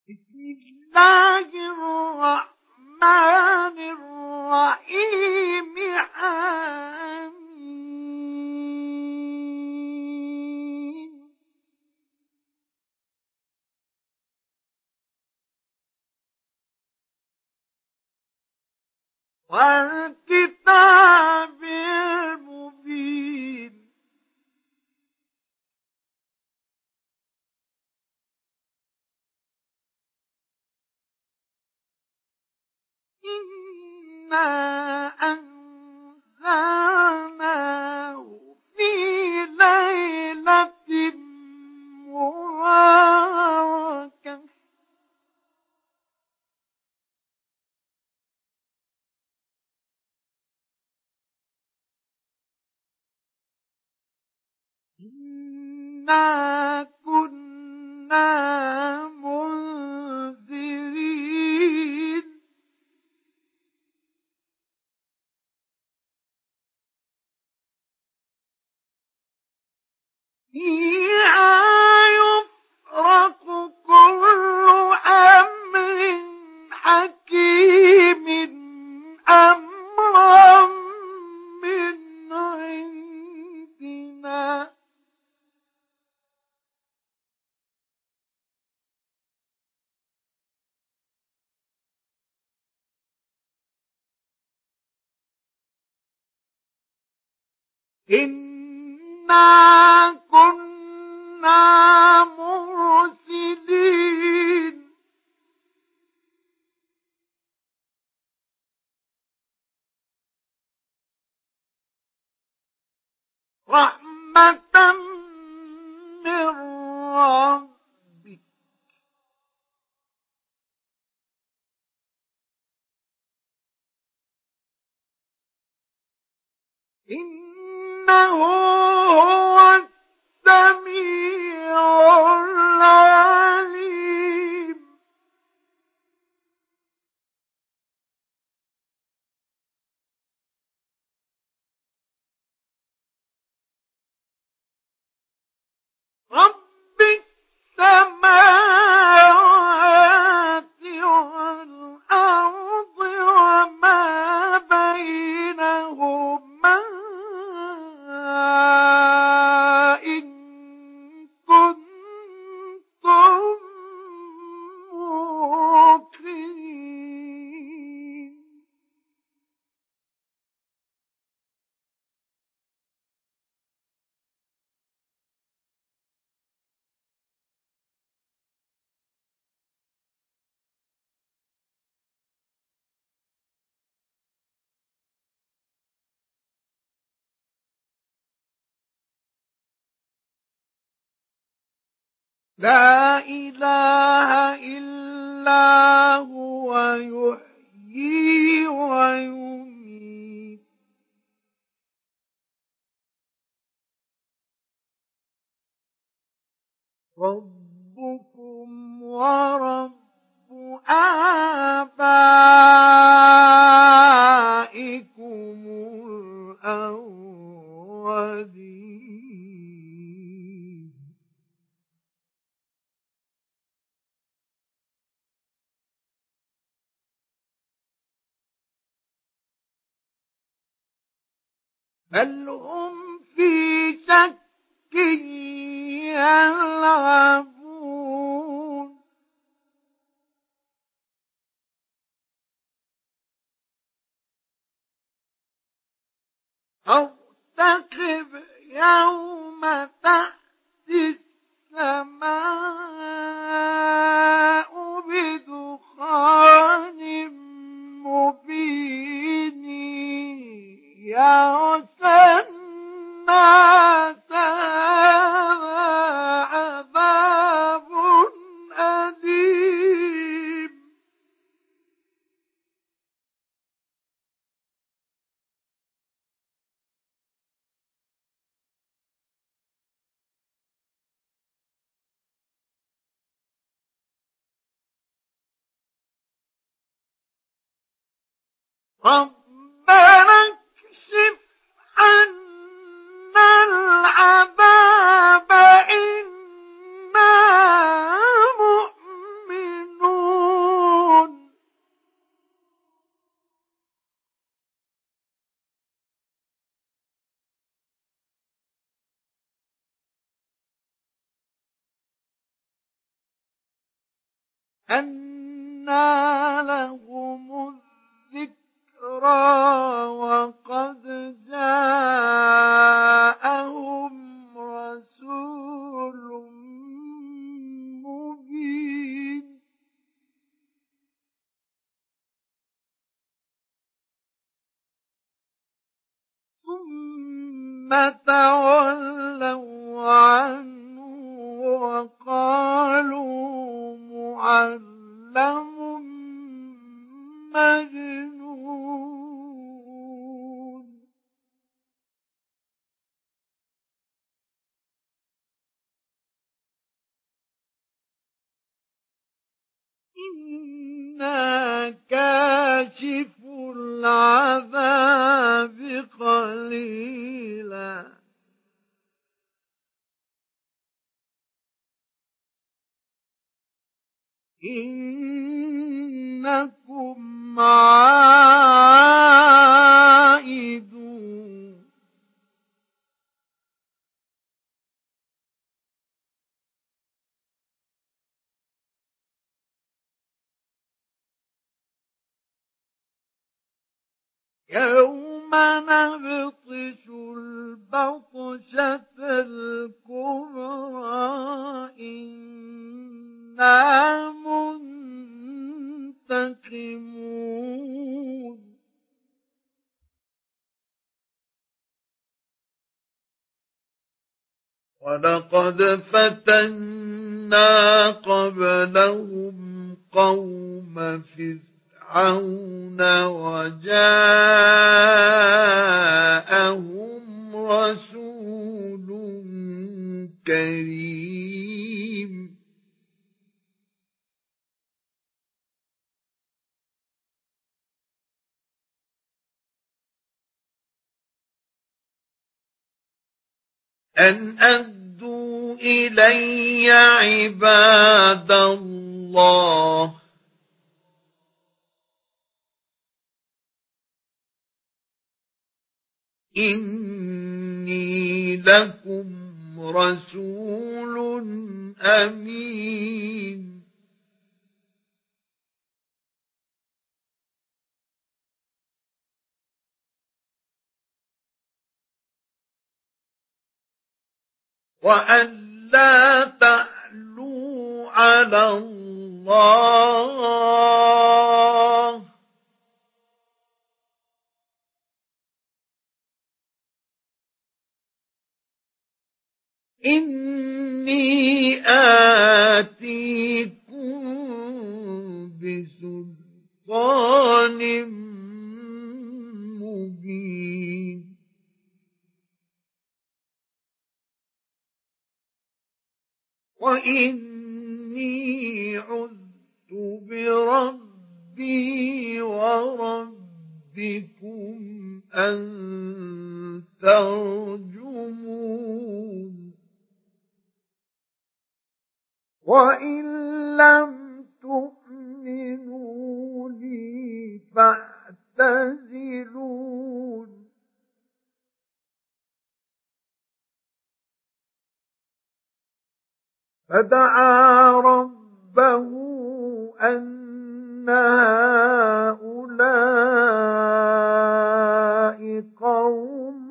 بسم الله الرحمن الرحيم حميم والكتاب المبين إنا أنزلناه في ليلة مباركة إنا كنا منذرين فيها يفرق كل أمر حكيم أمرا من عندنا إنا كنا مرسلين رحمة من ربك إنه هو السميع العليم رب السماوات والأرض وما بينهما إن كنتم موقنين لا إله إلا هو يحيي ويميت ربكم ورب آبائكم الأولين بل هم في شك يلعبون ارتقب يوم تأتي السماء بدخان مبين يغشى الناس هذا عذاب أليم ربنا اكشف عنا العذاب إنا مؤمنون أنى لهم الذكرى وقد جاءهم رسول مبين ثم تولوا عنه وقالوا معلم مجنون إنا كاشف العذاب قليلا إنكم عائدون يوم نبطش البطشة الكبرى إنا منتقمون ولقد فتنا قبلهم قوم فرعون وجاءهم رسول كريم أن أدوا إلي عباد الله إني لكم رسول أمين وأن لا تعلوا على الله إني آتيكم بسلطان مبين وإني عذت بربي وربكم أن ترجمون وإن لم تؤمنوا لي فاعتزلون فدعا ربه أن هؤلاء قوم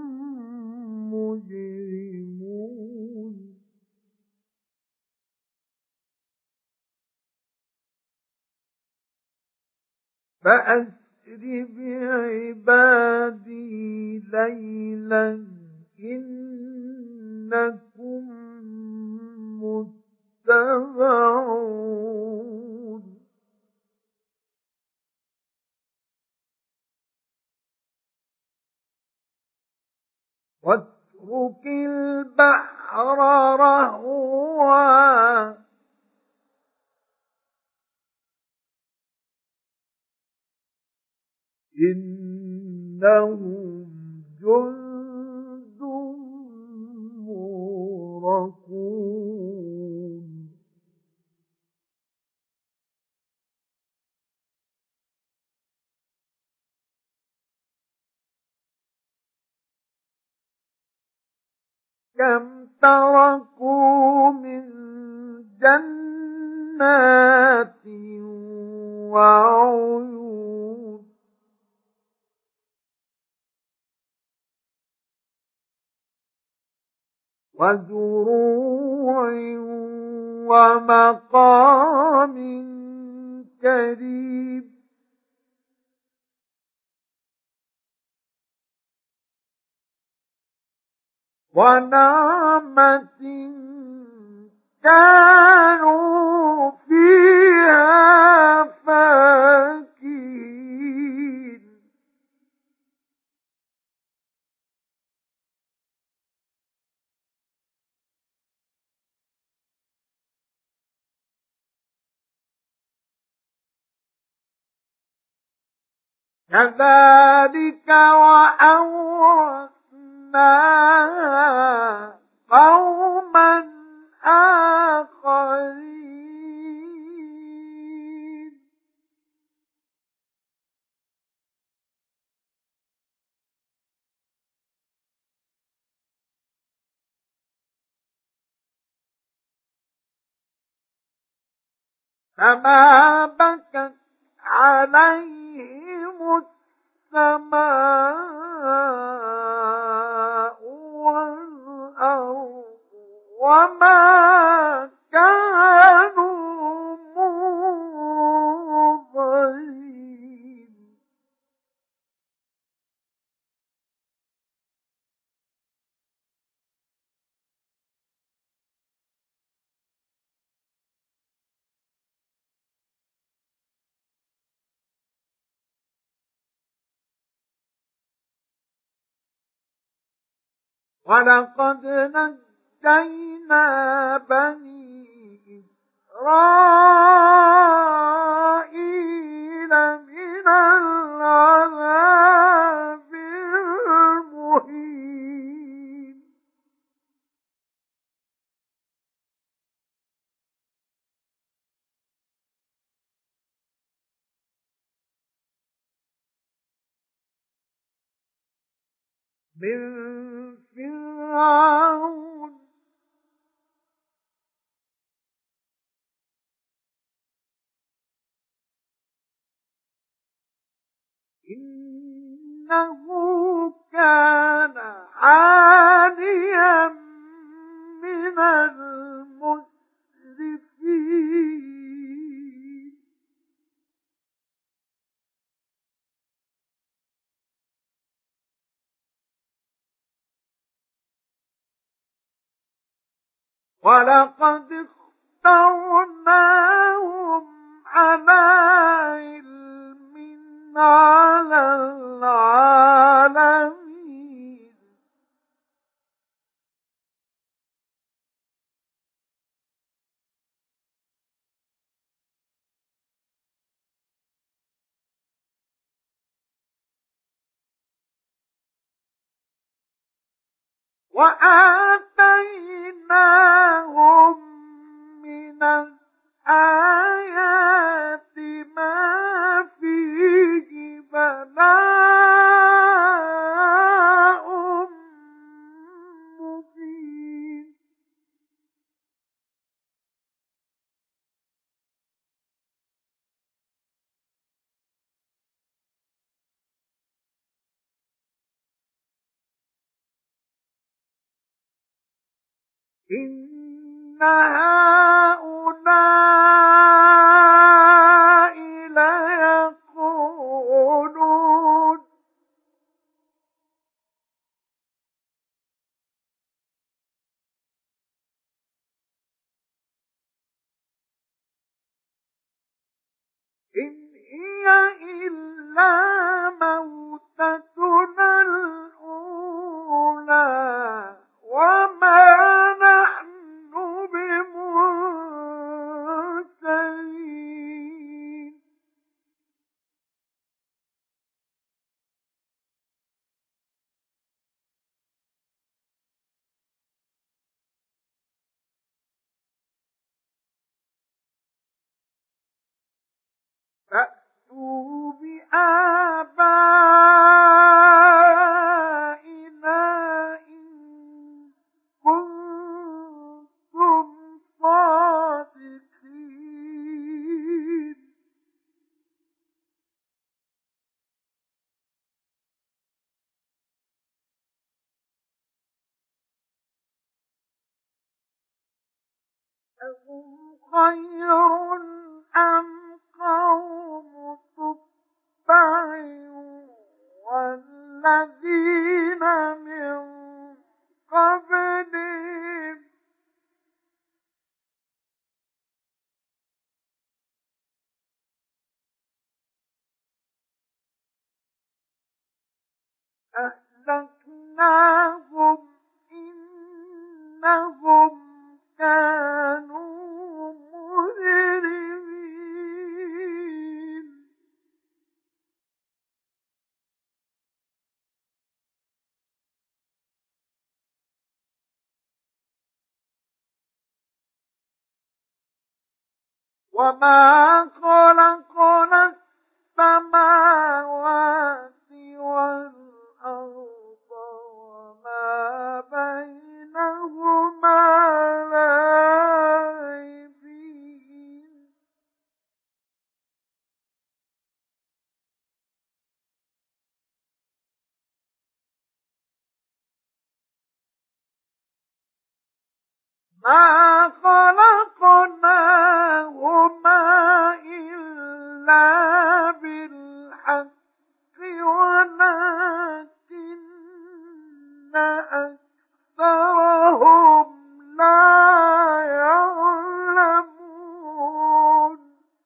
مجرمون فأسر بعبادي ليلا إنكم متبعون واترك البحر رهوا إنهم جند مغرقون كم تركوا من جنات جنات وعيون وزروع ومقام كريم ونعمة كانوا فيها فاكهين كذلك وأورثناها قوما آخرين فما بكت عليهم السماء والأرض وما كانوا منظرين ولقد نجينا بني إسرائيل من العذاب المهين من فرعون إنه كان عاليا من المسرفين ولقد اخترناهم على علم على العالمين وآتيناهم من الآيات ما فيه بلاء مبين إن هؤلاء ليقولون إن هي إلا موتتنا الأولى وما نحن بمنشرين فأتوا بآبائنا إن كنتم صادقين. أهم خير أم قوم تبع والذين من قبلهم أهلكناهم إنهم كانوا مجرمين وما خلقنا السماوات والأرض وما بينهما لاعبين ما خلقناهما إلا بالحق ولكن أكثرهم لا يعلمون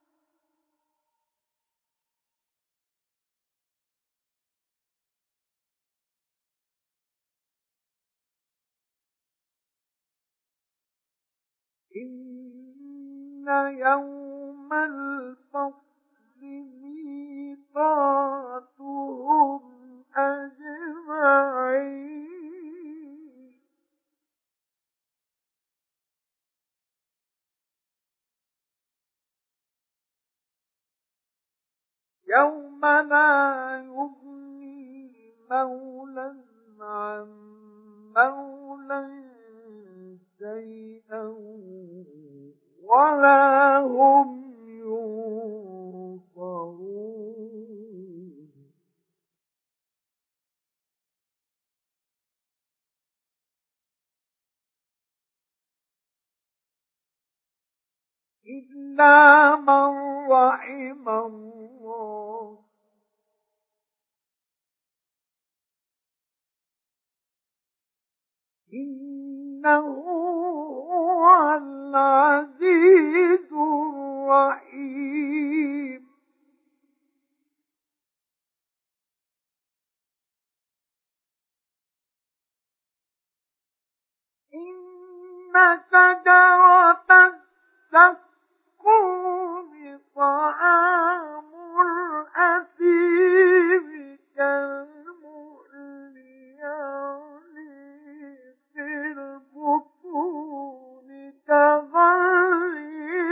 إن يوم الفصل ميقاتهم أجمعين يوم لا يغني مولى عن مولى شيئا ولا هم ينصرون إلا من رحم الله إنه هو العزيز الرحيم إن شجرة الزقوم طعام الأثيم كالمهل يغلي في البطون كغلي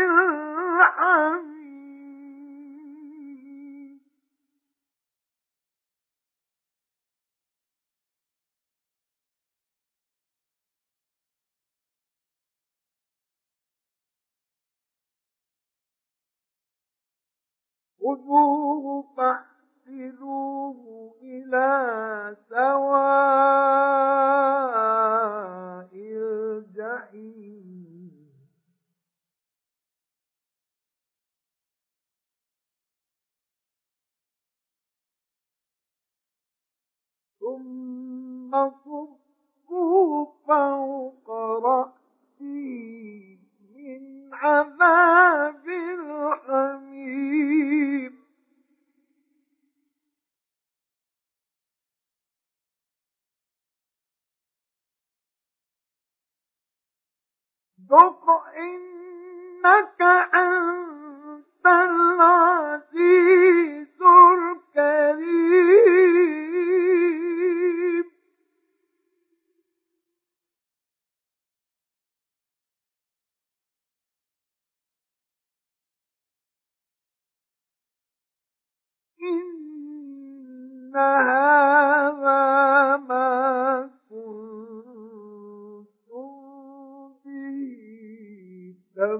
الحميم خذوه فاحتلوه إلى سواء الجحيم ثم صبوا فوق رأسه من عذاب الحميم ذق إنك أنت العزيز الكريم إن هذا ما كنتم به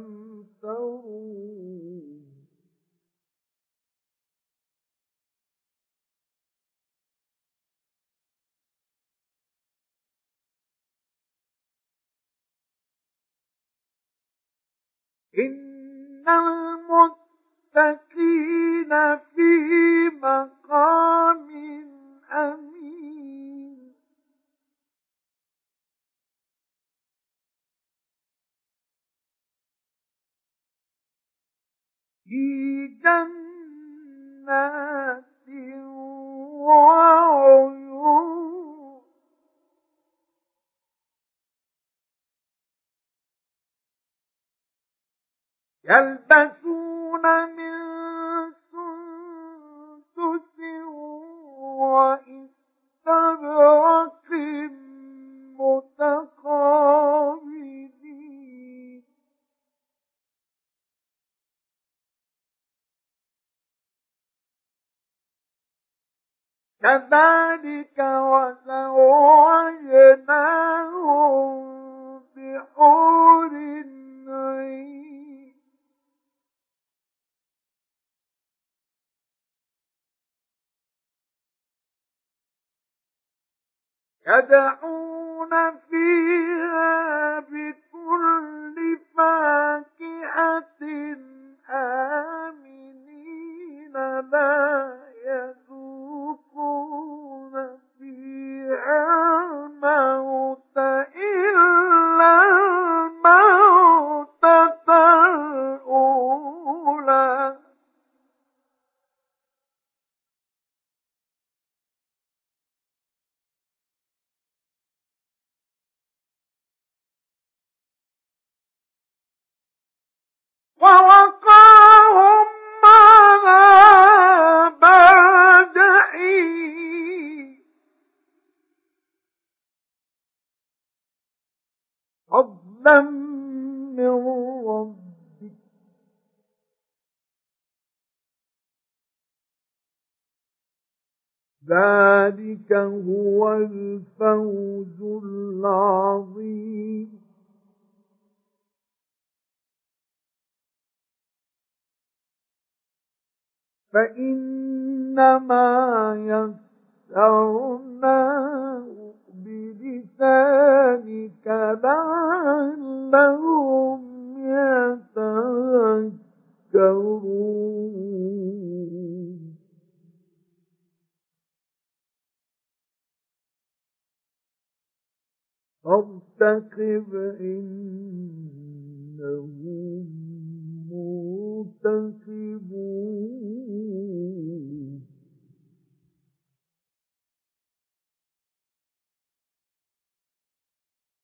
تمترون إن المتقين في مقام أمين في جنات وعيون يلبسون من سندس وإستبرق متقابلين كذلك وزوجناهم بحور عين يدعون فيها بكل فاكهة آمنين لا يذوقون فيها الموت إلا الموتة الأولى ووقاهم عذاب الجحيم فضلا من ربك ذلك هو الفوز العظيم فإنما يسرناه بلسانك لعلهم يتذكرون فارتقب إنهم مرتقبون